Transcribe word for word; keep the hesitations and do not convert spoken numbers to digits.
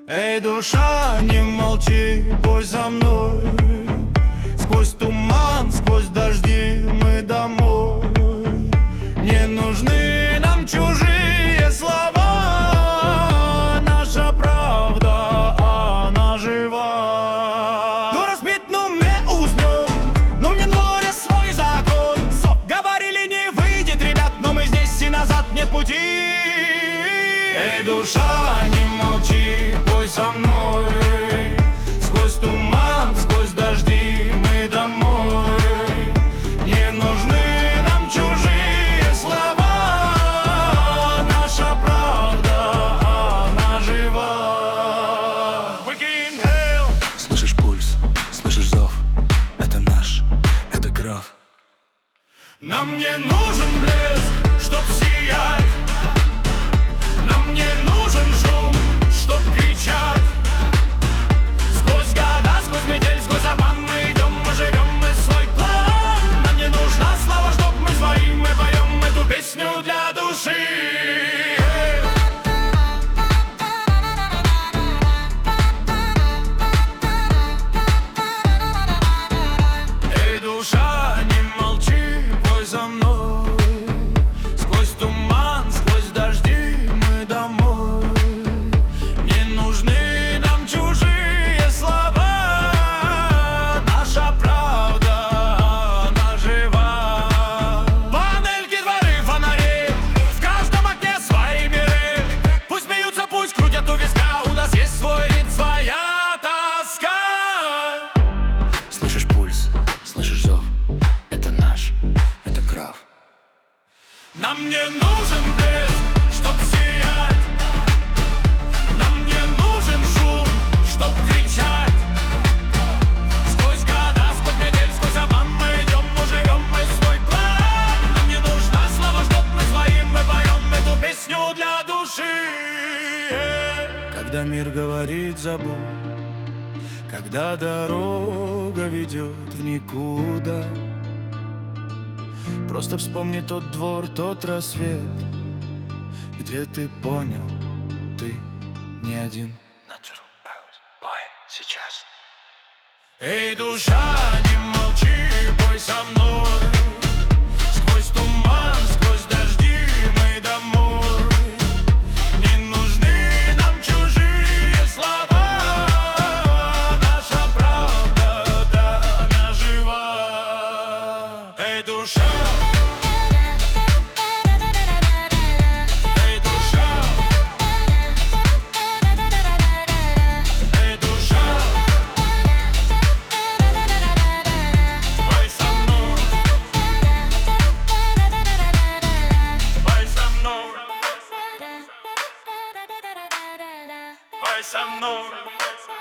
Эй, душа, не молчи, пусть за мной. Сквозь туман, сквозь дожди мы домой. Не нужны нам чужие слова. Наша правда, она жива. Ну разбит, ну мне уснем, ну мне море свой закон. Стоп, говорили, не выйдет, ребят, но мы здесь и назад нет пути. Эй, душа, не молчи, пой со мной. Сквозь туман, сквозь дожди мы домой. Не нужны нам чужие слова. Наша правда, она жива. Слышишь пульс, слышишь зов. Это наш, это кровь. Нам не нужен блеск, чтоб сиять. Нам не нужен шум, чтоб кричать. Сквозь года, сквозь метель, сквозь обман мы идем, мы живем, мы свой план. Нам не нужна слава, чтоб мы своим, мы поем эту песню для души. Эй, душа, не молчи, пой за мной. Сквозь туман, сквозь дожди мы домой. Не нужны нам чужие слова. Наша правда, она жива. Панельки, дворы, фонари, в каждом окне свои миры. Пусть смеются, пусть крутят у виска. У нас есть свой ритм, своя тоска. Слышишь пульс, слышишь зов. Это наш, это кровь. Нам не нужен блеск, чтоб сиять. Нам не нужен шум, чтоб кричать. Сквозь года, сквозь метель, сквозь обман мы идем, мы живем, мы свой план. Нам не нужна слава, чтоб мы своим, мы поем эту песню для души. Когда мир говорит забудь, когда дорога ведет в никуда, просто вспомни тот двор, тот рассвет, где ты понял, ты не один. Сейчас. Эй, душа, не молчи, пой со мной. Сквозь туман, сквозь дожди мы домой. Не нужны нам чужие слова. Наша правда, да, она жива. Эй, душа. Эй, душа. Эй, душа. Пой со мной. Пой со мной. Пой со мной.